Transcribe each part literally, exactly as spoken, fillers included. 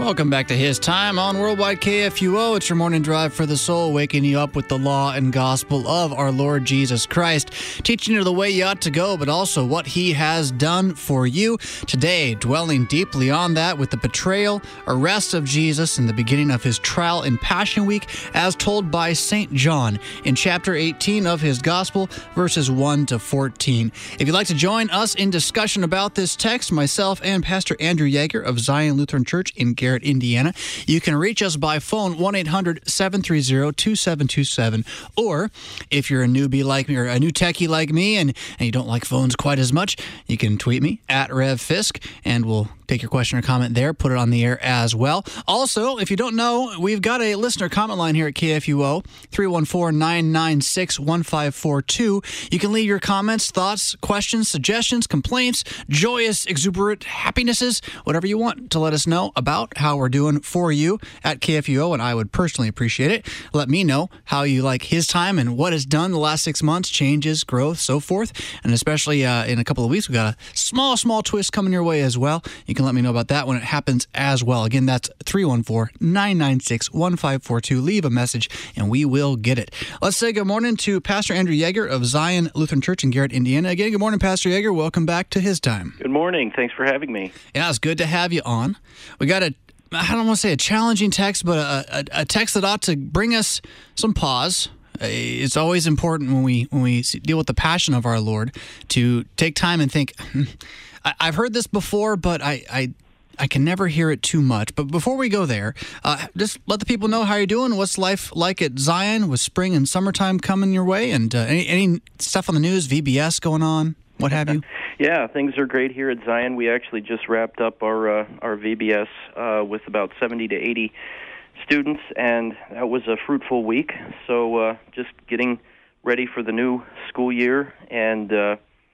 Welcome back to His Time on Worldwide K F U O. It's your morning drive for the soul, waking you up with the law and gospel of our Lord Jesus Christ, teaching you the way you ought to go, but also what He has done for you. Today, dwelling deeply on that with the betrayal, arrest of Jesus, and the beginning of His trial in Passion Week, as told by Saint John in chapter eighteen of his Gospel, verses one to fourteen. If you'd like to join us in discussion about this text, myself and Pastor Andrew Yeager of Zion Lutheran Church in Garrett, Indiana, you can reach us by phone, one eight hundred seven three zero two seven two seven, or if you're a newbie like me, or a new techie like me, and, and you don't like phones quite as much, you can tweet me at Rev Fisk, and we'll take your question or comment there, put it on the air as well. Also, if you don't know, we've got a listener comment line here at K F U O, three one four, nine nine six, one five four two. You can leave your comments, thoughts, questions, suggestions, complaints, joyous, exuberant happinesses, whatever you want to let us know about how we're doing for you at K F U O, and I would personally appreciate it. Let me know how you like His Time and what has done the last six months, changes, growth, so forth, and especially uh, in a couple of weeks, we've got a small, small twist coming your way as well. You can let me know about that when it happens as well. Again, that's three one four, nine nine six, one five four two. Leave a message, and we will get it. Let's say good morning to Pastor Andrew Yeager of Zion Lutheran Church in Garrett, Indiana. Again, good morning, Pastor Yeager. Welcome back to His Time. Good morning. Thanks for having me. Yeah, it's good to have you on. We got a I don't want to say a challenging text, but a, a, a text that ought to bring us some pause. It's always important when we when we deal with the passion of our Lord to take time and think, hmm, I, I've heard this before, but I, I I can never hear it too much. But before we go there, uh, just let the people know how you're doing. What's life like at Zion with spring and summertime coming your way? And uh, any, any stuff on the news, V B S going on, what have you? Yeah, things are great here at Zion. We actually just wrapped up our uh, our V B S uh, with about seventy to eighty students, and that was a fruitful week. So uh, just getting ready for the new school year and uh,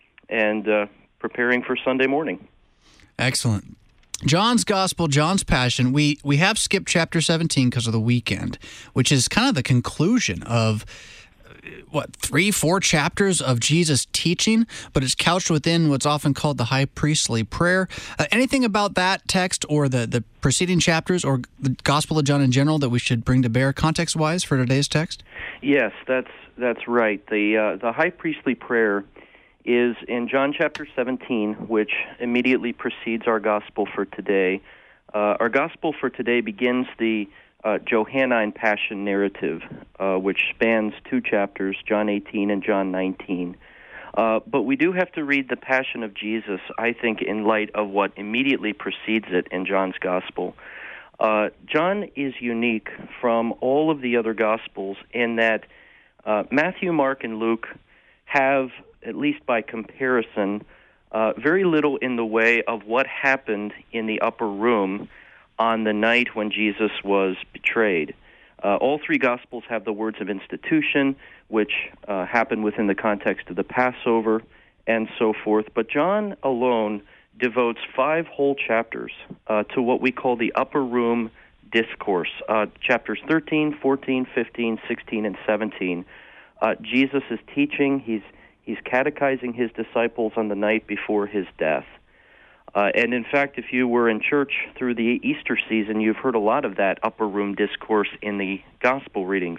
and uh, preparing for Sunday morning. Excellent. John's Gospel, John's Passion, we, we have skipped chapter seventeen because of the weekend, which is kind of the conclusion of what, three, four chapters of Jesus' teaching, but it's couched within what's often called the high priestly prayer. Uh, anything about that text or the, the preceding chapters or the Gospel of John in general that we should bring to bear context-wise for today's text? Yes, that's that's right. The uh, the high priestly prayer is in John chapter seventeen, which immediately precedes our Gospel for today. Uh, our Gospel for today begins the Uh, Johannine Passion narrative, uh, which spans two chapters, John eighteen and John nineteen. Uh, but we do have to read the Passion of Jesus, I think, in light of what immediately precedes it in John's Gospel. Uh, John is unique from all of the other Gospels in that uh, Matthew, Mark, and Luke have, at least by comparison, uh, very little in the way of what happened in the upper room on the night when Jesus was betrayed. Uh, all three Gospels have the words of institution, which uh, happened within the context of the Passover, and so forth. But John alone devotes five whole chapters uh, to what we call the upper room discourse. Uh, chapters thirteen, fourteen, fifteen, sixteen, and seventeen. Uh, Jesus is teaching, he's, he's catechizing his disciples on the night before his death. Uh, and in fact, if you were in church through the Easter season, you've heard a lot of that upper room discourse in the gospel readings.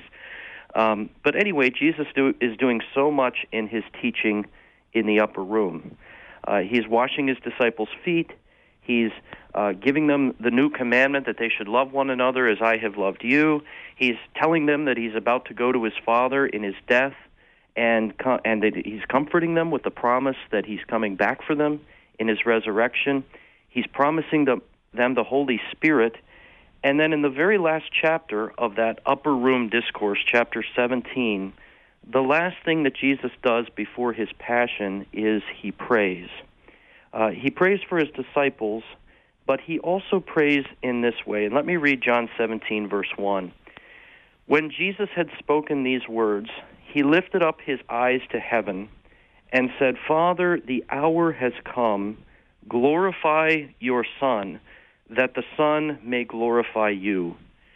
Um, but anyway, Jesus do, is doing so much in his teaching in the upper room. Uh, he's washing his disciples' feet. He's uh, giving them the new commandment that they should love one another as I have loved you. He's telling them that he's about to go to his Father in his death, and co- and that he's comforting them with the promise that he's coming back for them in his resurrection. He's promising them, them the Holy Spirit. And then in the very last chapter of that upper room discourse, chapter seventeen, the last thing that Jesus does before his passion is he prays. Uh, he prays for his disciples, but he also prays in this way. And let me read John seventeen, verse one. When Jesus had spoken these words, he lifted up his eyes to heaven and said, Father, the hour has come. Glorify your Son, that the Son may glorify you.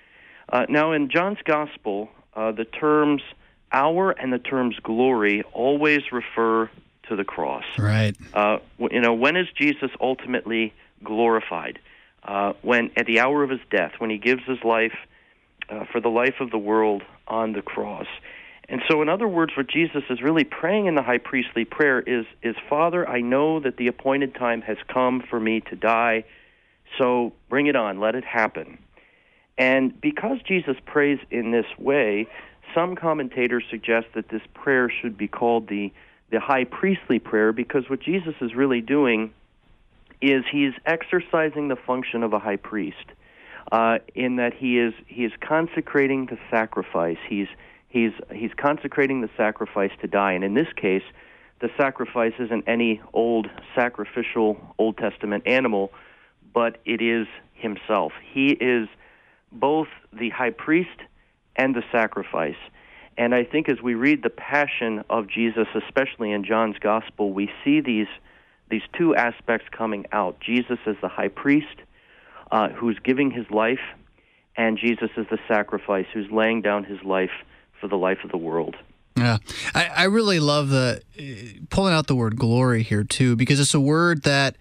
Uh, now, in John's Gospel, uh, the terms hour and the terms glory always refer to the cross. Right. Uh, you know, when is Jesus ultimately glorified? uh, when at the hour of his death, when he gives his life uh, for the life of the world on the cross. And so, in other words, what Jesus is really praying in the high priestly prayer is, is, Father, I know that the appointed time has come for me to die, so bring it on, let it happen. And because Jesus prays in this way, some commentators suggest that this prayer should be called the, the high priestly prayer, because what Jesus is really doing is he's exercising the function of a high priest, uh, in that he is he is consecrating the sacrifice. He's he's he's consecrating the sacrifice to die, and in this case, the sacrifice isn't any old sacrificial Old Testament animal, but it is himself. He is both the high priest and the sacrifice. And I think as we read the passion of Jesus, especially in John's Gospel, we see these these two aspects coming out. Jesus as the high priest, uh, who's giving his life, and Jesus as the sacrifice, who's laying down his life for the life of the world. Yeah, I, I really love the uh, pulling out the word glory here, too, because it's a word that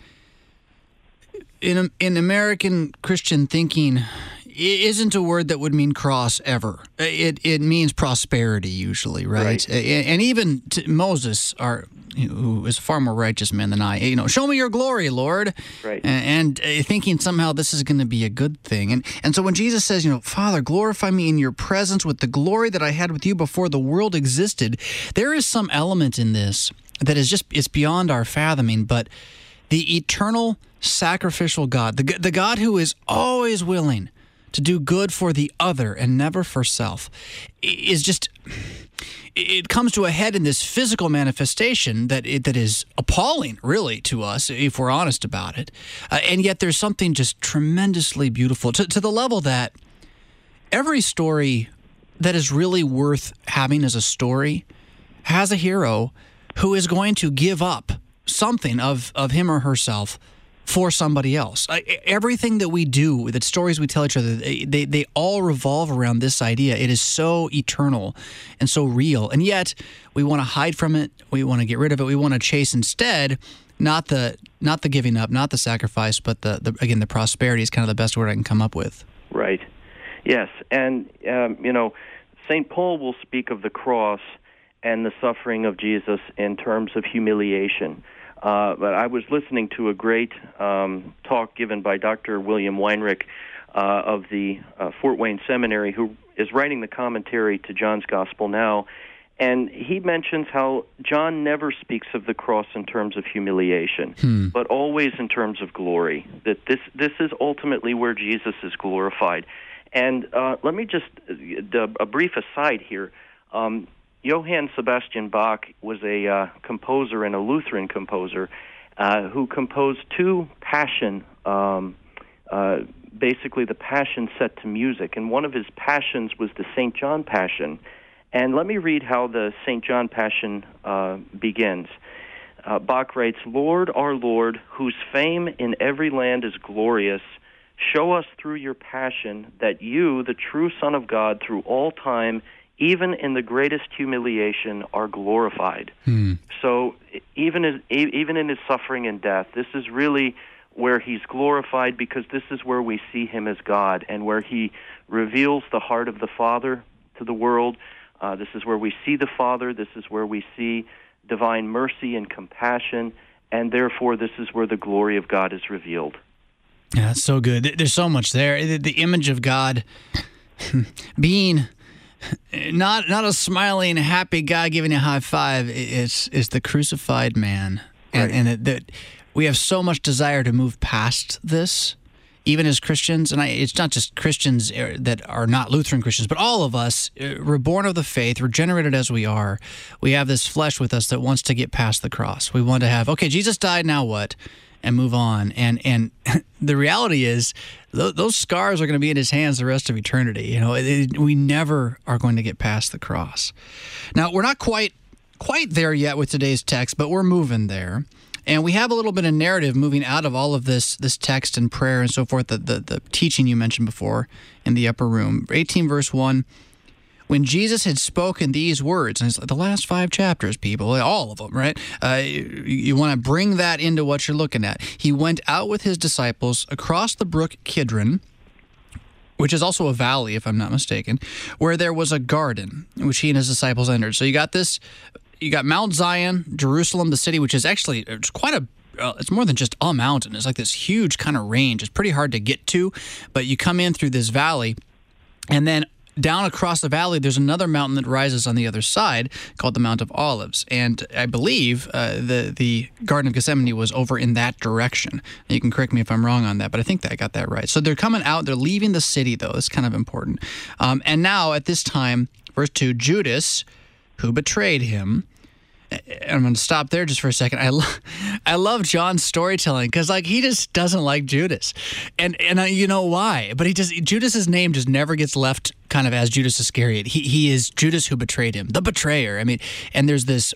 in in American Christian thinking isn't a word that would mean cross ever. It it means prosperity usually, right? right. And even to Moses, our, you know, who is a far more righteous man than I, you know, show me your glory, Lord. Right. And, and thinking somehow this is going to be a good thing. And and so when Jesus says, you know, Father, glorify me in your presence with the glory that I had with you before the world existed, there is some element in this that is just, it's beyond our fathoming, but the eternal sacrificial God, the the God who is always willing to do good for the other and never for self, is just, it comes to a head in this physical manifestation that it, that is appalling, really, to us, if we're honest about it. Uh, and yet there's something just tremendously beautiful, to, to the level that every story that is really worth having as a story has a hero who is going to give up something of, of him or herself for somebody else. Everything that we do, the stories we tell each other, they, they they all revolve around this idea. It is so eternal and so real, and yet we want to hide from it. We want to get rid of it. We want to chase instead not the not the giving up, not the sacrifice, but the, the again the prosperity is kind of the best word I can come up with. Right. Yes, and um, you know, Saint Paul will speak of the cross and the suffering of Jesus in terms of humiliation. Uh, but I was listening to a great um, talk given by Doctor William Weinrich uh, of the uh, Fort Wayne Seminary, who is writing the commentary to John's Gospel now, and he mentions how John never speaks of the cross in terms of humiliation, hmm. but always in terms of glory, that this, this is ultimately where Jesus is glorified. And uh, let me just, uh, a brief aside here, um, Johann Sebastian Bach was a uh, composer and a Lutheran composer uh, who composed two Passion, um, uh, basically the Passion set to music. And one of his Passions was the Saint John Passion. And let me read how the Saint John Passion uh, begins. Uh, Bach writes, Lord, our Lord, whose fame in every land is glorious, show us through your passion that you, the true Son of God, through all time, even in the greatest humiliation, are glorified. Hmm. So even as, even in his suffering and death, this is really where he's glorified, because this is where we see him as God and where he reveals the heart of the Father to the world. Uh, this is where we see the Father. This is where we see divine mercy and compassion, and therefore this is where the glory of God is revealed. Yeah, that's so good. There's so much there. The image of God being not not a smiling, happy guy giving you a high five. It's, it's the crucified man. And, right. and it, that we have so much desire to move past this, even as Christians. And I, it's not just Christians that are not Lutheran Christians, but all of us, reborn of the faith, regenerated as we are. We have this flesh with us that wants to get past the cross. We want to have, okay, Jesus died, now what? And move on. And and the reality is, th- those scars are going to be in his hands the rest of eternity. You know, it, it, we never are going to get past the cross. Now, we're not quite quite there yet with today's text, but we're moving there. And we have a little bit of narrative moving out of all of this this text and prayer and so forth, the, the, the teaching you mentioned before in the upper room. eighteen verse one, when Jesus had spoken these words, and it's like the last five chapters, people, all of them, right? Uh, you you want to bring that into what you're looking at. He went out with his disciples across the brook Kidron, which is also a valley, if I'm not mistaken, where there was a garden, which he and his disciples entered. So you got this, you got Mount Zion, Jerusalem, the city, which is actually it's quite a, uh, it's more than just a mountain. It's like this huge kind of range. It's pretty hard to get to, but you come in through this valley, and then down across the valley, there's another mountain that rises on the other side called the Mount of Olives. And I believe uh, the the Garden of Gethsemane was over in that direction. You can correct me if I'm wrong on that, but I think that I got that right. So they're coming out. They're leaving the city, though. It's kind of important. Um, and now, at this time, verse two, Judas, who betrayed him. I'm going to stop there just for a second. I, lo- I love John's storytelling because, like, he just doesn't like Judas, and and uh, you know why? But he just Judas's name just never gets left kind of as Judas Iscariot. He he is Judas who betrayed him, the betrayer. I mean, and there's this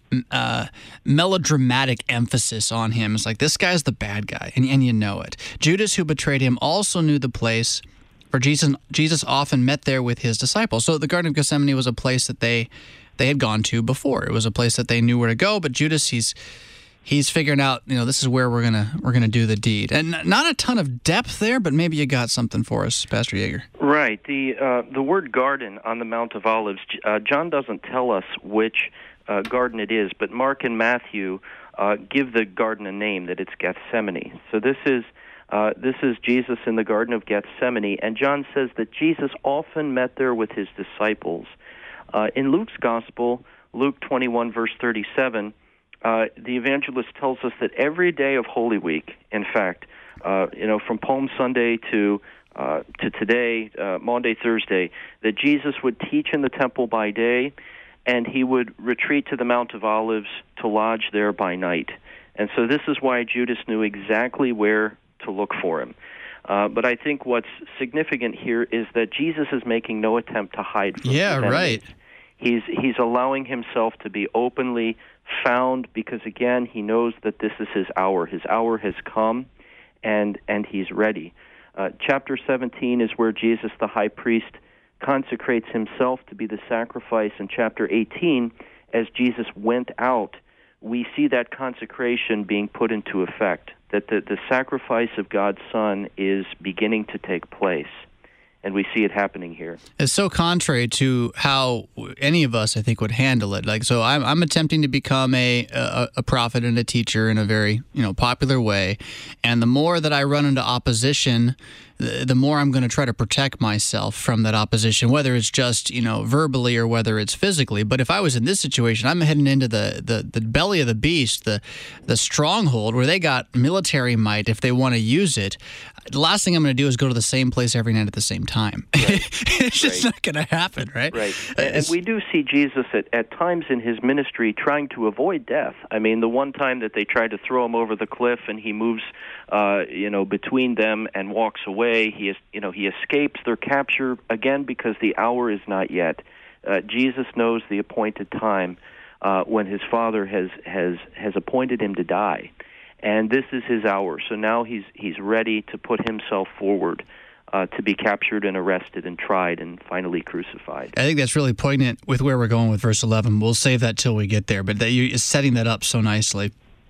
uh, melodramatic emphasis on him. It's like this guy's the bad guy, and and you know it. Judas who betrayed him also knew the place, for Jesus Jesus often met there with his disciples. So the Garden of Gethsemane was a place that they. they had gone to before. It was a place that they knew where to go, but Judas, he's he's figuring out, you know, this is where we're gonna we're gonna do the deed. And not a ton of depth there, but maybe you got something for us, Pastor Yeager. Right. The uh, the word garden on the Mount of Olives, uh, John doesn't tell us which uh, garden it is, but Mark and Matthew uh, give the garden a name, that it's Gethsemane. So this is uh, this is Jesus in the Garden of Gethsemane, and John says that Jesus often met there with his disciples. Uh, in Luke's Gospel, Luke twenty-one, verse thirty-seven, uh, the evangelist tells us that every day of Holy Week, in fact, uh, you know, from Palm Sunday to uh, to today, uh, Maundy, Thursday, that Jesus would teach in the temple by day, and he would retreat to the Mount of Olives to lodge there by night. And so this is why Judas knew exactly where to look for him. Uh, but I think what's significant here is that Jesus is making no attempt to hide from yeah, his enemies. right. He's he's allowing himself to be openly found because, again, he knows that this is his hour. His hour has come, and and he's ready. Uh, chapter seventeen is where Jesus, the high priest, consecrates himself to be the sacrifice. In chapter eighteen, as Jesus went out, we see that consecration being put into effect, that the, the sacrifice of God's Son is beginning to take place. And we see it happening here. It's so contrary to how any of us, I think, would handle it. Like, so I'm, I'm attempting to become a, a a prophet and a teacher in a very, you know, popular way. And the more that I run into opposition, the, the more I'm going to try to protect myself from that opposition, whether it's just, you know, verbally or whether it's physically. But if I was in this situation, I'm heading into the, the, the belly of the beast, the the stronghold where they got military might if they want to use it. The last thing I'm going to do is go to the same place every night at the same time. Right. It's just right. not going to happen, right? Right. And, and we do see Jesus at, at times in his ministry trying to avoid death. I mean, the one time that they tried to throw him over the cliff and he moves, uh, you know, between them and walks away. He is, you know, he escapes their capture again because the hour is not yet. Uh, Jesus knows the appointed time uh, when his Father has has has appointed him to die. And this is his hour. So now he's he's ready to put himself forward uh, to be captured and arrested and tried and finally crucified. I think that's really poignant with where we're going with verse eleven. We'll save that till we get there, but that you're setting that up so nicely.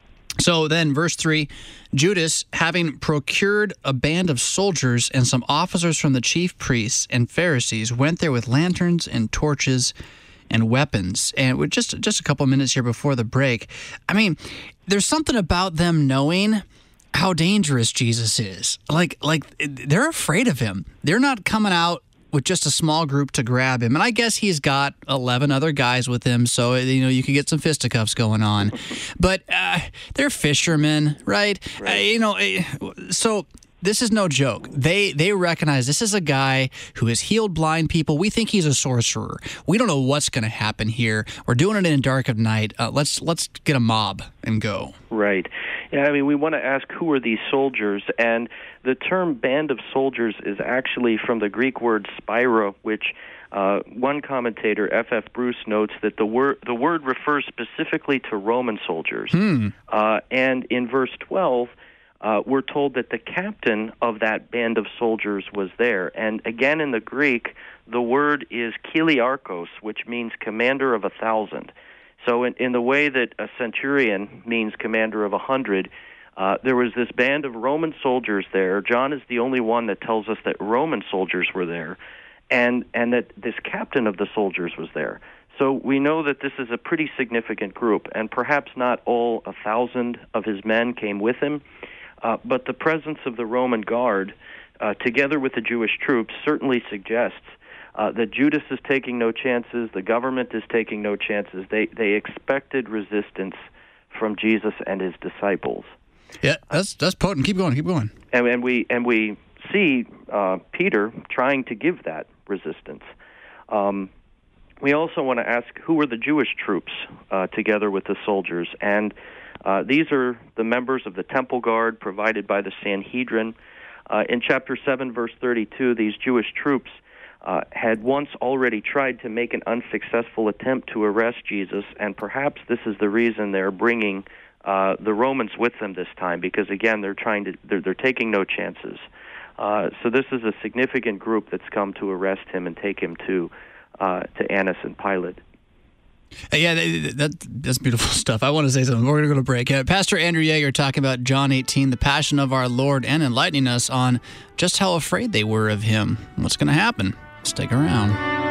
So then, verse three, Judas, having procured a band of soldiers and some officers from the chief priests and Pharisees, went there with lanterns and torches and weapons. And with just just a couple minutes here before the break, I mean, there's something about them knowing how dangerous Jesus is. Like, like they're afraid of him. They're not coming out with just a small group to grab him. And I guess he's got eleven other guys with him, so, you know, you can get some fisticuffs going on. But uh, they're fishermen, right? right. Uh, you know, so this is no joke. They they recognize this is a guy who has healed blind people. We think he's a sorcerer. We don't know what's going to happen here. We're doing it in dark of night. Uh, let's let's get a mob and go. Right. Yeah, I mean, we want to ask, who are these soldiers? And the term band of soldiers is actually from the Greek word spira, which uh, one commentator, F F Bruce, notes that the word the word refers specifically to Roman soldiers. Hmm. Uh, and in verse twelve, uh, we're told that the captain of that band of soldiers was there. And again, in the Greek, the word is kiliarchos, which means commander of a thousand. So in, in the way that a centurion means commander of a hundred, uh, there was this band of Roman soldiers there. John is the only one that tells us that Roman soldiers were there, and, and that this captain of the soldiers was there. So we know that this is a pretty significant group, and perhaps not all a thousand of his men came with him, uh, but the presence of the Roman guard, uh, together with the Jewish troops, certainly suggests uh, that Judas is taking no chances, the government is taking no chances. They they expected resistance from Jesus and his disciples. Yeah, that's that's potent. Keep going, keep going. And, and we and we see uh, Peter trying to give that resistance. Um, We also want to ask, who were the Jewish troops uh, together with the soldiers? And uh, these are the members of the temple guard provided by the Sanhedrin. Uh, in chapter seven, verse thirty-two, these Jewish troops uh, had once already tried to make an unsuccessful attempt to arrest Jesus, and perhaps this is the reason they're bringing uh, the Romans with them this time, because, again, they're trying to they're, they're taking no chances. Uh, so this is a significant group that's come to arrest him and take him to Uh, to Annas and Pilate. Uh, yeah, that, that, that's beautiful stuff. I want to say something. We're going to go to break. Uh, Pastor Andrew Yeager talking about John eighteen, the passion of our Lord, and enlightening us on just how afraid they were of him. What's going to happen? Stick around.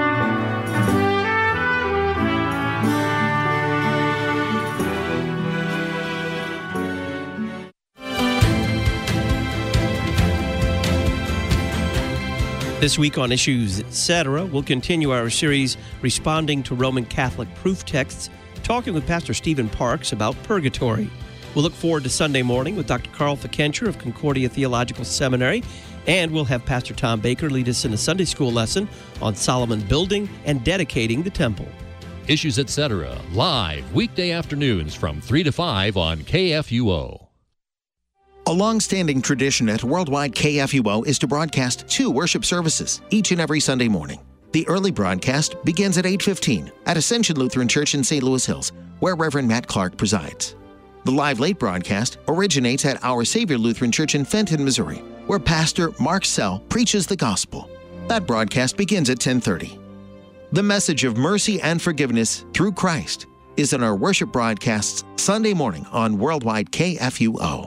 This week on Issues Etc., we'll continue our series Responding to Roman Catholic Proof Texts, talking with Pastor Stephen Parks about purgatory. We'll look forward to Sunday morning with Doctor Carl Fikencher of Concordia Theological Seminary, and we'll have Pastor Tom Baker lead us in a Sunday school lesson on Solomon building and dedicating the temple. Issues Etc., live weekday afternoons from three to five on K F U O. A long-standing tradition at Worldwide K F U O is to broadcast two worship services each and every Sunday morning. The early broadcast begins at eight fifteen at Ascension Lutheran Church in Saint Louis Hills, where Reverend Matt Clark presides. The live late broadcast originates at Our Savior Lutheran Church in Fenton, Missouri, where Pastor Mark Sell preaches the gospel. That broadcast begins at ten thirty. The message of mercy and forgiveness through Christ is in our worship broadcasts Sunday morning on Worldwide K F U O.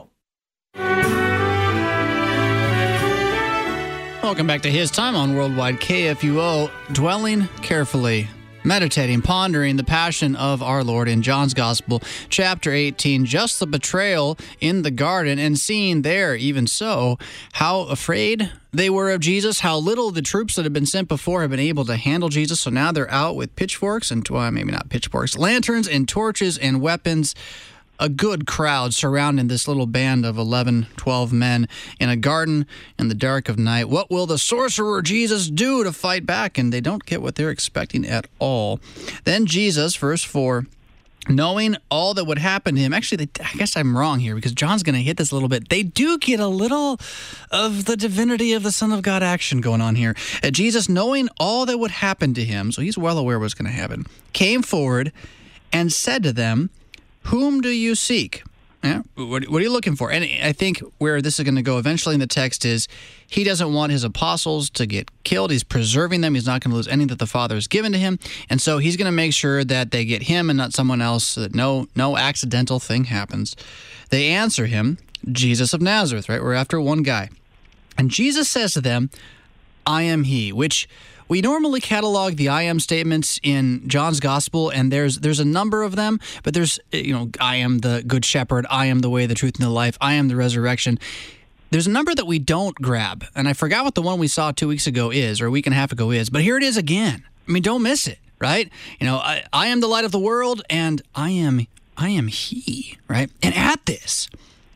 Welcome back to His Time on Worldwide K F U O, dwelling carefully, meditating, pondering the passion of our Lord in John's Gospel, chapter eighteen, just the betrayal in the garden, and seeing there, even so, how afraid they were of Jesus, how little the troops that had been sent before have been able to handle Jesus, so now they're out with pitchforks, and well, maybe not pitchforks, lanterns and torches and weapons. A good crowd surrounding this little band of eleven, twelve men in a garden in the dark of night. What will the sorcerer Jesus do to fight back? And they don't get what they're expecting at all. Then Jesus, verse four, knowing all that would happen to him. Actually, they, I guess I'm wrong here because John's going to hit this a little bit. They do get a little of the divinity of the Son of God action going on here. Uh, Jesus, knowing all that would happen to him, so he's well aware what's going to happen, came forward and said to them, "Whom do you seek?" Yeah, what, what are you looking for? And I think where this is going to go eventually in the text is he doesn't want his apostles to get killed. He's preserving them. He's not going to lose any that the Father has given to him. And so he's going to make sure that they get him and not someone else, so that no, no accidental thing happens. They answer him, Jesus of Nazareth, right? We're after one guy. And Jesus says to them, "I am he," which we normally catalog the I am statements in John's Gospel, and there's there's a number of them, but there's, you know, I am the good shepherd, I am the way, the truth, and the life, I am the resurrection. There's a number that we don't grab, and I forgot what the one we saw two weeks ago is, or a week and a half ago is, but here it is again. I mean, don't miss it, right? You know, I, I am the light of the world, and I am I am he, right? And at this,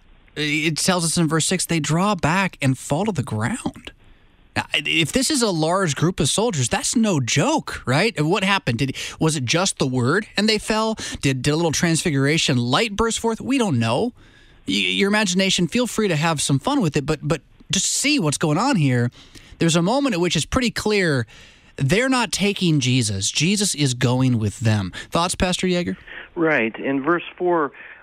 it tells us in verse six, they draw back and fall to the ground. Now, if this is a large group of soldiers, that's no joke, right? What happened? Did was it just the word and they fell? Did, did a little transfiguration light burst forth? We don't know. Y- your imagination, feel free to have some fun with it, but but just see what's going on here. There's a moment at which it's pretty clear they're not taking Jesus. Jesus is going with them. Thoughts, Pastor Yeager? Right. In verse four,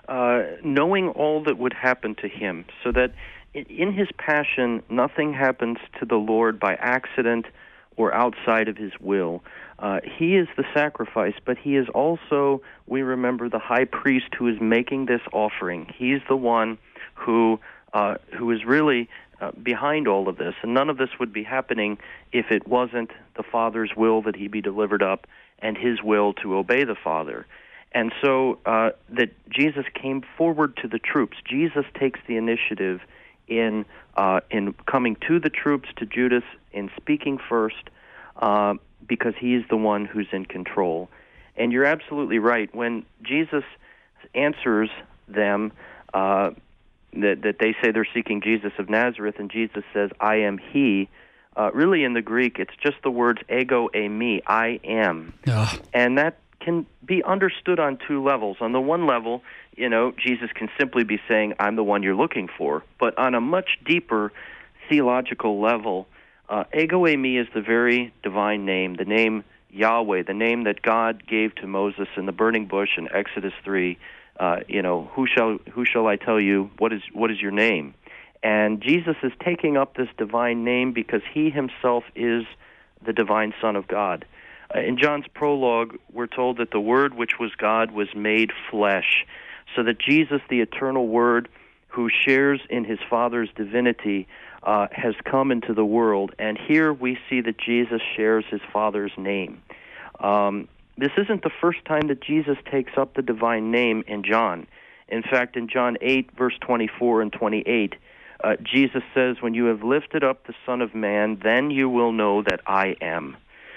uh, knowing all that would happen to him, so that in his passion, nothing happens to the Lord by accident or outside of his will. Uh, he is the sacrifice, but he is also, we remember, the high priest who is making this offering. He's the one who uh, who is really uh, behind all of this, and none of this would be happening if it wasn't the Father's will that he be delivered up and his will to obey the Father. And so uh, that Jesus came forward to the troops. Jesus takes the initiative in uh, in coming to the troops, to Judas, in speaking first, uh, because he is the one who's in control. And you're absolutely right. When Jesus answers them, uh, that, that they say they're seeking Jesus of Nazareth, and Jesus says, I am he, uh, really in the Greek, it's just the words ego eimi, I am. Ugh. And that can be understood on two levels. On the one level, you know, Jesus can simply be saying, I'm the one you're looking for. But on a much deeper theological level, uh, ego eimi is the very divine name, the name Yahweh, the name that God gave to Moses in the burning bush in Exodus three. Uh, you know, who shall who shall I tell you? What is what is your name? And Jesus is taking up this divine name because he himself is the divine Son of God. Uh, in John's prologue, we're told that the Word, which was God, was made flesh, so that Jesus, the eternal Word, who shares in his Father's divinity, uh, has come into the world. And here we see that Jesus shares his Father's name. Um, this isn't the first time that Jesus takes up the divine name in John. In fact, in John eight, verse twenty-four and twenty-eight, uh, Jesus says, when you have lifted up the Son of Man, then you will know that I am.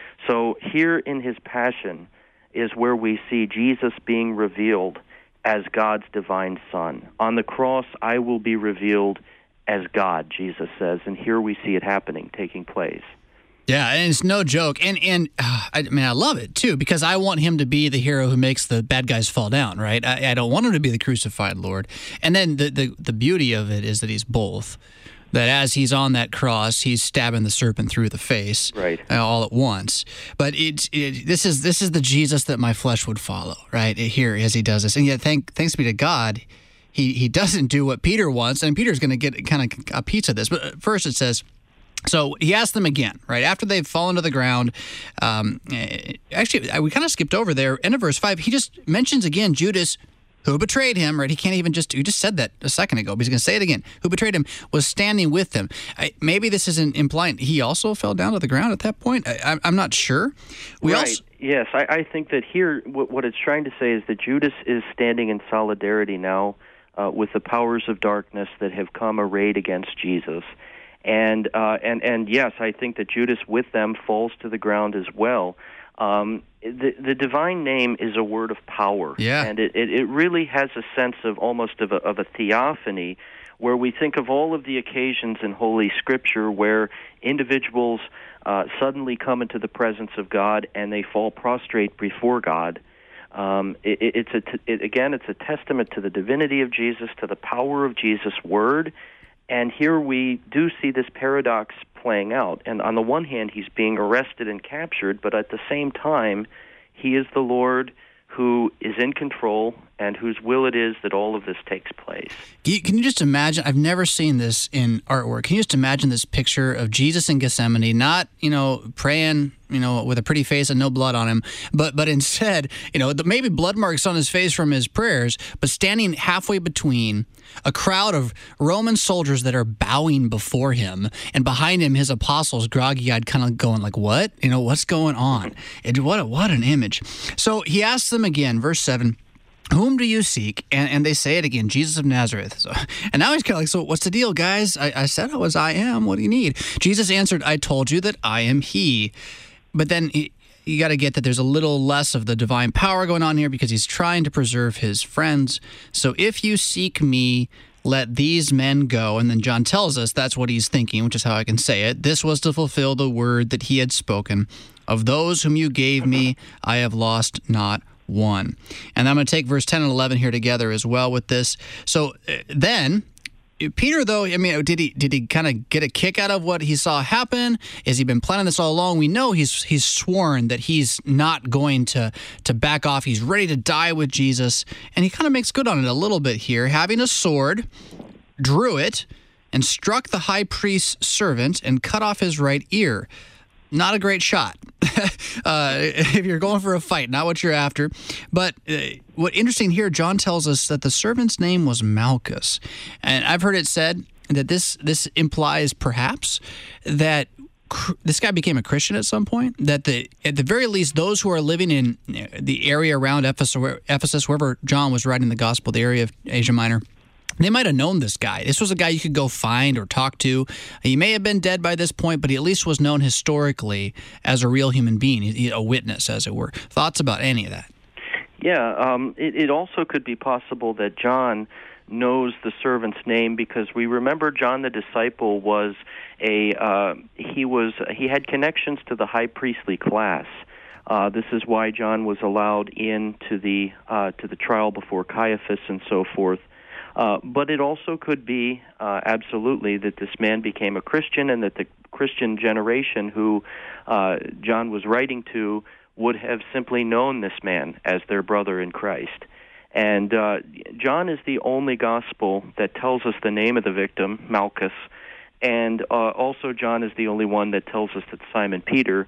So here in his passion is where we see Jesus being revealed as God's divine Son. On the cross, I will be revealed as God, Jesus says, and here we see it happening, taking place. Yeah, and it's no joke. And, and uh, I mean, I love it, too, because I want him to be the hero who makes the bad guys fall down, right? I, I don't want him to be the crucified Lord. And then the, the, the beauty of it is that he's both. That as he's on that cross, he's stabbing the serpent through the face, right, uh, all at once. But it's it, this is this is the Jesus that my flesh would follow, right? Here as he does this, and yet thank thanks be to God, he he doesn't do what Peter wants, and Peter's going to get kind of a piece of this. But first, it says. So he asked them again, right, after they've fallen to the ground. Um, actually, we kind of skipped over there. End of verse five, he just mentions again Judas, who betrayed him, right? He can't even just, he just said that a second ago, but he's going to say it again. Who betrayed him was standing with them. I, maybe this isn't implying he also fell down to the ground at that point. I, I'm not sure. We right. Also, yes, I, I think that here what, what it's trying to say is that Judas is standing in solidarity now uh, with the powers of darkness that have come arrayed against Jesus. And, uh, and, and yes, I think that Judas with them falls to the ground as well. Um, the, the divine name is a word of power, yeah. and it, it, it really has a sense of almost of a, of a theophany, where we think of all of the occasions in Holy Scripture where individuals uh, suddenly come into the presence of God and they fall prostrate before God. Um, it, it, it's a t- it, again, it's a testament to the divinity of Jesus, to the power of Jesus' word. And here we do see this paradox playing out. And on the one hand, he's being arrested and captured, but at the same time, he is the Lord who is in control and whose will it is that all of this takes place. Can you just imagine? I've never seen this in artwork. Can you just imagine this picture of Jesus in Gethsemane, not, you know, praying, you know, with a pretty face and no blood on him, but but instead, you know, the, maybe blood marks on his face from his prayers, but standing halfway between a crowd of Roman soldiers that are bowing before him, and behind him his apostles, groggy-eyed, kind of going like, what? You know, what's going on? It, what, a, what an image. So he asks them again, verse seven, whom do you seek? And, and they say it again, Jesus of Nazareth. So, and now he's kind of like, so what's the deal, guys? I, I said I was I am. What do you need? Jesus answered, I told you that I am he. But then he, you got to get that there's a little less of the divine power going on here because he's trying to preserve his friends. So if you seek me, let these men go. And then John tells us that's what he's thinking, which is how I can say it. This was to fulfill the word that he had spoken. Of those whom you gave me, I have lost not one. And I'm going to take verse ten and eleven here together as well with this. So uh, then Peter, though, I mean, did he did he kind of get a kick out of what he saw happen? Has he been planning this all along? We know he's he's sworn that he's not going to to back off. He's ready to die with Jesus, and he kind of makes good on it a little bit here, having a sword, drew it, and struck the high priest's servant and cut off his right ear. Not a great shot uh, if you're going for a fight, not what you're after. But uh, what interesting here, John tells us that the servant's name was Malchus. And I've heard it said that this this implies perhaps that cr- this guy became a Christian at some point, that the at the very least those who are living in the area around Ephesus, where, Ephesus, wherever John was writing the gospel, the area of Asia Minor, they might have known this guy. This was a guy you could go find or talk to. He may have been dead by this point, but he at least was known historically as a real human being, a witness, as it were. Thoughts about any of that? Yeah, um, it, it also could be possible that John knows the servant's name because we remember John the disciple was a uh, he was he had connections to the high priestly class. Uh, this is why John was allowed into the uh, to the trial before Caiaphas and so forth. Uh, but it also could be uh, absolutely that this man became a Christian and that the Christian generation who uh, John was writing to would have simply known this man as their brother in Christ. And uh, John is the only gospel that tells us the name of the victim, Malchus, and uh, also John is the only one that tells us that Simon Peter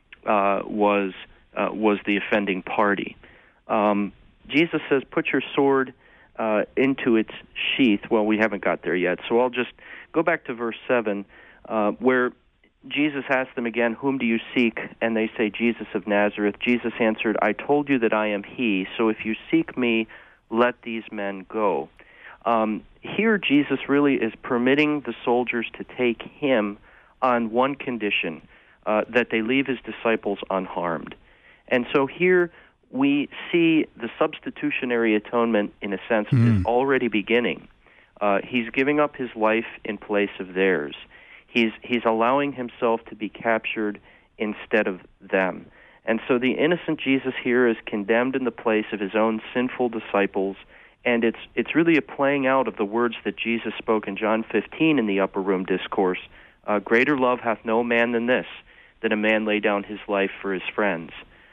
uh, was uh, was the offending party. Um, Jesus says, "Put your sword Uh, into its sheath." Well, we haven't got there yet, so I'll just go back to verse seven, uh, where Jesus asked them again, "Whom do you seek?" And they say, "Jesus of Nazareth." Jesus answered, "I told you that I am he, so if you seek me, let these men go." Um, here, Jesus really is permitting the soldiers to take him on one condition, uh, that they leave his disciples unharmed. And so here, we see the substitutionary atonement, in a sense, mm. is already beginning. Uh, he's giving up his life in place of theirs. He's he's allowing himself to be captured instead of them. And so the innocent Jesus here is condemned in the place of his own sinful disciples, and it's it's really a playing out of the words that Jesus spoke in John fifteen in the Upper Room Discourse. Uh, Greater love hath no man than this, that a man lay down his life for his friends.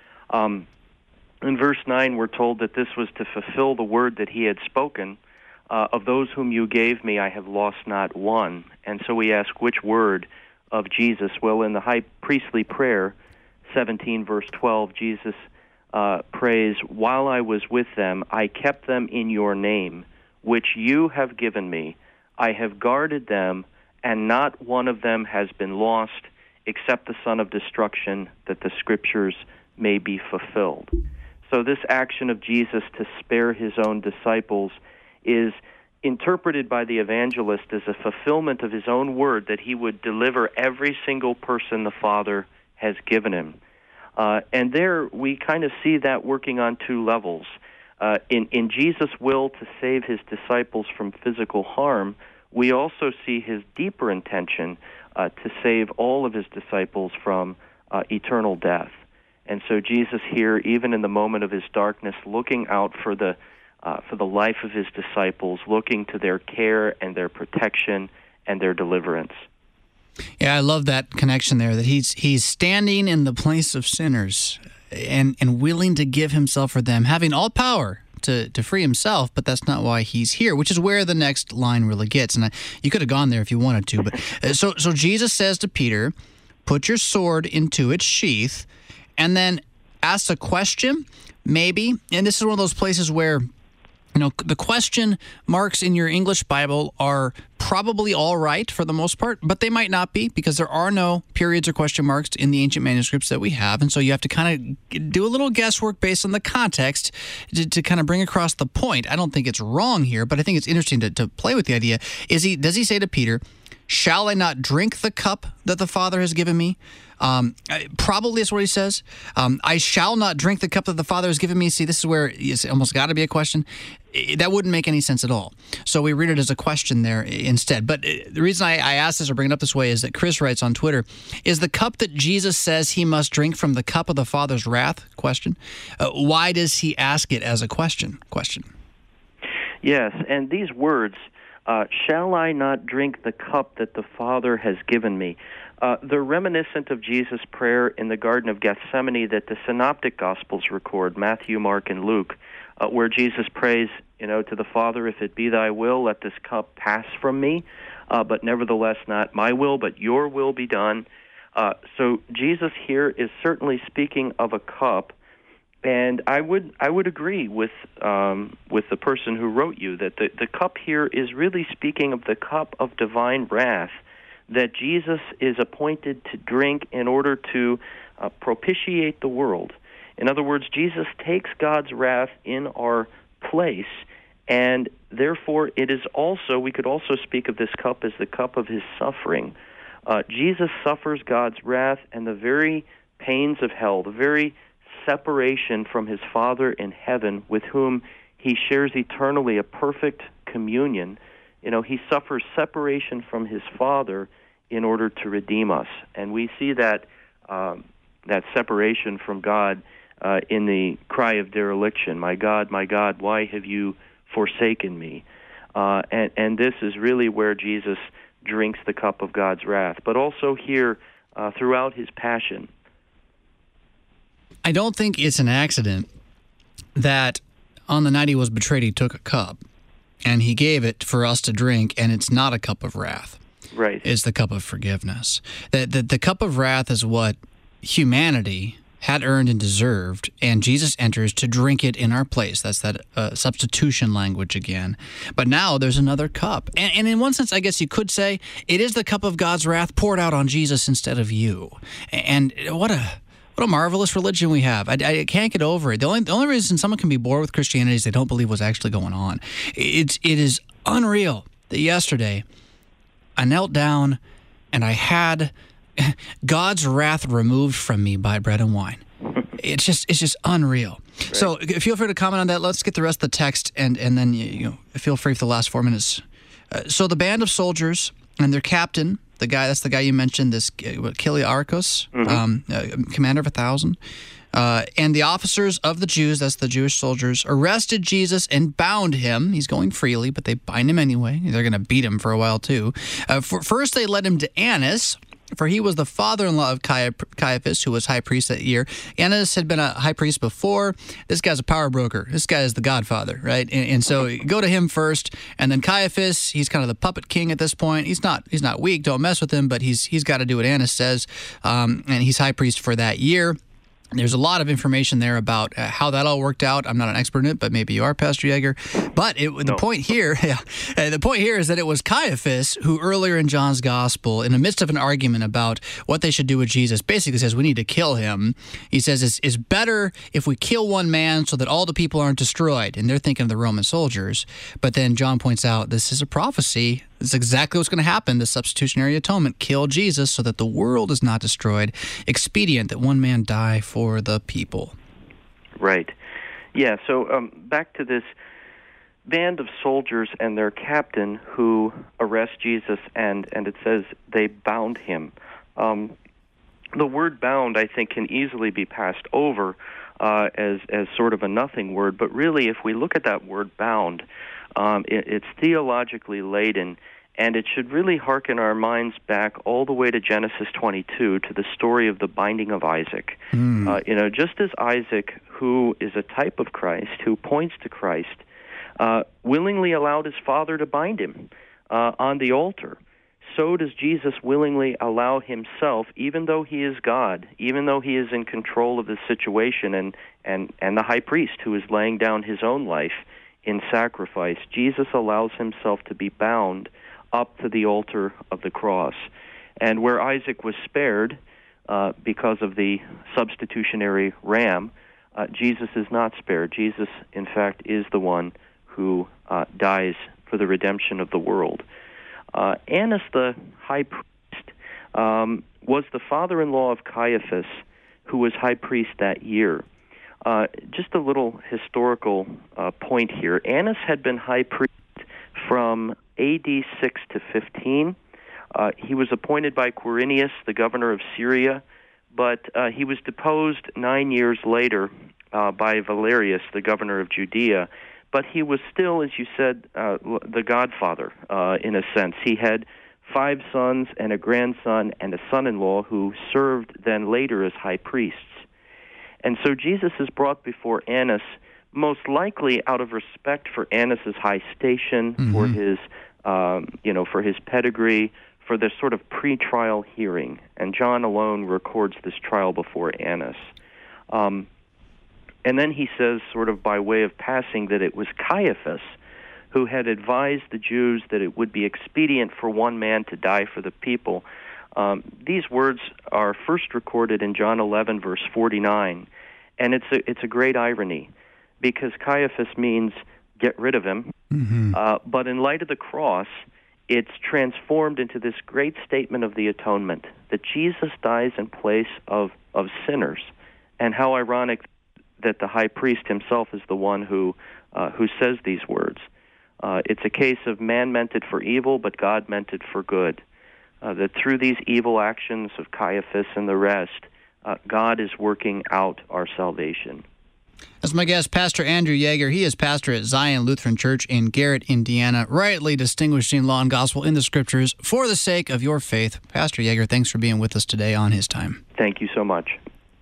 Um, In verse nine, we're told that this was to fulfill the word that he had spoken, uh, of those whom you gave me, I have lost not one. And so we ask, which word of Jesus? Well, in the high priestly prayer, seventeen, verse twelve, Jesus uh, prays, "While I was with them, I kept them in your name, which you have given me. I have guarded them, and not one of them has been lost, except the son of destruction, that the scriptures may be fulfilled." So this action of Jesus to spare his own disciples is interpreted by the evangelist as a fulfillment of his own word that he would deliver every single person the Father has given him. Uh, and there we kind of see that working on two levels. Uh, in, in Jesus' will to save his disciples from physical harm, we also see his deeper intention uh, to save all of his disciples from uh, eternal death. And so Jesus here, even in the moment of his darkness, looking out for the uh, for the life of his disciples, looking to their care and their protection and their deliverance. Yeah, I love that connection there, that he's he's standing in the place of sinners and, and willing to give himself for them, having all power to, to free himself, but that's not why he's here, which is where the next line really gets. And I, you could have gone there if you wanted to. But uh, so so Jesus says to Peter, "Put your sword into its sheath," and then asks a question, maybe. And this is one of those places where, you know, the question marks in your English Bible are probably all right for the most part, but they might not be, because there are no periods or question marks in the ancient manuscripts that we have. And so you have to kind of do a little guesswork based on the context to, to kind of bring across the point. I don't think it's wrong here, but I think it's interesting to, to play with the idea. Is he, does he say to Peter, "Shall I not drink the cup that the Father has given me?" Um, probably is what he says. Um, I shall not drink the cup that the Father has given me. See, this is where it's almost got to be a question. That wouldn't make any sense at all. So we read it as a question there instead. But the reason I, I ask this or bring it up this way is that Chris writes on Twitter, is the cup that Jesus says he must drink from the cup of the Father's wrath? Question. Uh, why does he ask it as a question? Question. Yes, and these words uh, shall I not drink the cup that the Father has given me? Uh, they're reminiscent of Jesus' prayer in the Garden of Gethsemane that the Synoptic Gospels record, Matthew, Mark, and Luke, uh, where Jesus prays, you know, to the Father, if it be thy will, let this cup pass from me, uh, but nevertheless not my will, but your will be done. Uh, so Jesus here is certainly speaking of a cup, and I would I would agree with um, with the person who wrote you that the, the cup here is really speaking of the cup of divine wrath that Jesus is appointed to drink in order to uh, propitiate the world. In other words, Jesus takes God's wrath in our place, and therefore it is also, we could also speak of this cup as the cup of his suffering. Uh, Jesus suffers God's wrath and the very pains of hell, the very separation from his Father in heaven, with whom he shares eternally a perfect communion. You know, he suffers separation from his Father in order to redeem us. And we see that um, that separation from God uh, in the cry of dereliction, my God, my God, why have you forsaken me? Uh, and, and this is really where Jesus drinks the cup of God's wrath. But also here, uh, throughout his passion. I don't think it's an accident that on the night he was betrayed, he took a cup. And he gave it for us to drink, and it's not a cup of wrath. Right. It's the cup of forgiveness. The, the, the cup of wrath is what humanity had earned and deserved, and Jesus enters to drink it in our place. That's that uh, substitution language again. But now there's another cup. And, and in one sense, I guess you could say, it is the cup of God's wrath poured out on Jesus instead of you. And what a... What a marvelous religion we have. I, I can't get over it. The only, the only reason someone can be bored with Christianity is they don't believe what's actually going on. It's, it is unreal that yesterday I knelt down and I had God's wrath removed from me by bread and wine. It's just it's just unreal. Right. So feel free to comment on that. Let's get the rest of the text, and, and then you know feel free for the last four minutes. Uh, so the band of soldiers and their captain, the guy, that's the guy you mentioned, this uh, Kiliarchos, mm-hmm. um, uh, commander of a thousand, uh, and the officers of the Jews, that's the Jewish soldiers, arrested Jesus and bound him. He's going freely, but they bind him anyway. They're going to beat him for a while, too. Uh, for, first, they led him to Annas, for he was the father-in-law of Caiaphas, who was high priest that year. Annas had been a high priest before. This guy's a power broker. This guy is the godfather, right? And, and so go to him first, and then Caiaphas, he's kind of the puppet king at this point. He's not he's not weak. Don't mess with him, but he's he's got to do what Annas says, um, and he's high priest for that year. There's a lot of information there about uh, how that all worked out. I'm not an expert in it, but maybe you are, Pastor Yeager. But it, the no. point here, yeah, uh, the point here is that it was Caiaphas who, earlier in John's gospel, in the midst of an argument about what they should do with Jesus, basically says we need to kill him. He says it's, it's better if we kill one man so that all the people aren't destroyed. And they're thinking of the Roman soldiers. But then John points out this is a prophecy. It's exactly what's going to happen. The substitutionary atonement, kill Jesus so that the world is not destroyed. Expedient that one man die for the people. Right. Yeah, so um, back to this band of soldiers and their captain who arrest Jesus, and, and it says they bound him. Um, the word bound, I think, can easily be passed over uh, as, as sort of a nothing word, but really if we look at that word bound, Um, it, it's theologically laden, and it should really hearken our minds back all the way to Genesis twenty-two, to the story of the binding of Isaac. Mm. Uh, you know, just as Isaac, who is a type of Christ, who points to Christ, uh, willingly allowed his father to bind him uh, on the altar, so does Jesus willingly allow himself, even though he is God, even though he is in control of the situation, and, and, and the high priest who is laying down his own life in sacrifice, Jesus allows himself to be bound up to the altar of the cross. And where Isaac was spared uh, because of the substitutionary ram, uh, Jesus is not spared. Jesus, in fact, is the one who uh, dies for the redemption of the world. Uh, Annas the high priest um, was the father-in-law of Caiaphas, who was high priest that year. Uh, just a little historical uh, point here. Annas had been high priest from A D six to fifteen. Uh, he was appointed by Quirinius, the governor of Syria, but uh, he was deposed nine years later uh, by Valerius, the governor of Judea. but he was still, as you said, uh, the godfather, uh, in a sense. He had five sons and a grandson and a son-in-law who served then later as high priests. And so Jesus is brought before Annas, most likely out of respect for Annas's high station, mm-hmm. for his, um, you know, for his pedigree, for this sort of pre-trial hearing. And John alone records this trial before Annas. Um, and then he says, sort of by way of passing, that it was Caiaphas who had advised the Jews that it would be expedient for one man to die for the people. Um, these words are first recorded in John eleven, verse forty-nine. And it's a, it's a great irony, because Caiaphas means get rid of him. Mm-hmm. Uh, but in light of the cross, it's transformed into this great statement of the atonement, that Jesus dies in place of, of sinners. And how ironic that the high priest himself is the one who uh, who says these words. Uh, it's a case of man meant it for evil, but God meant it for good. Uh, that through these evil actions of Caiaphas and the rest, uh, God is working out our salvation. That's my guest, Pastor Andrew Yeager. He is pastor at Zion Lutheran Church in Garrett, Indiana, rightly distinguishing law and gospel in the Scriptures for the sake of your faith. Pastor Yeager, thanks for being with us today on His Time. Thank you so much.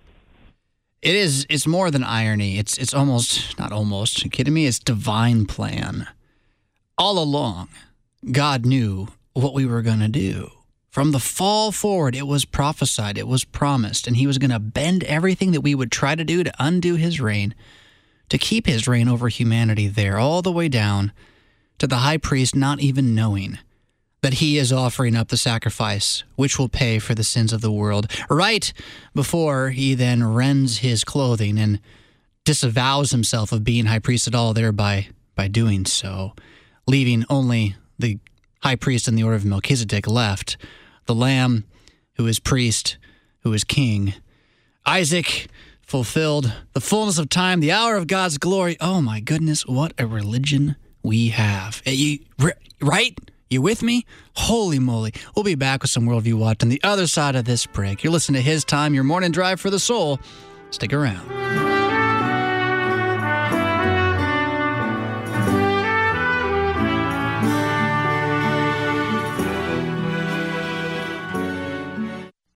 It is, it's more than irony. It's, it's almost, not almost, are you kidding me? It's divine plan. All along, God knew what we were going to do. From the fall forward, it was prophesied, it was promised, and He was going to bend everything that we would try to do to undo His reign, to keep His reign over humanity there, all the way down to the high priest not even knowing that he is offering up the sacrifice which will pay for the sins of the world, right before he then rends his clothing and disavows himself of being high priest at all, thereby by doing so, leaving only the high priest in the order of Melchizedek left, the Lamb who is priest, who is king. Isaac fulfilled the fullness of time, the hour of God's glory. Oh my goodness, what a religion we have. You, right? You with me? Holy moly. We'll be back with some Worldview Watch on the other side of this break. You're listening to His Time, your morning drive for the soul. Stick around.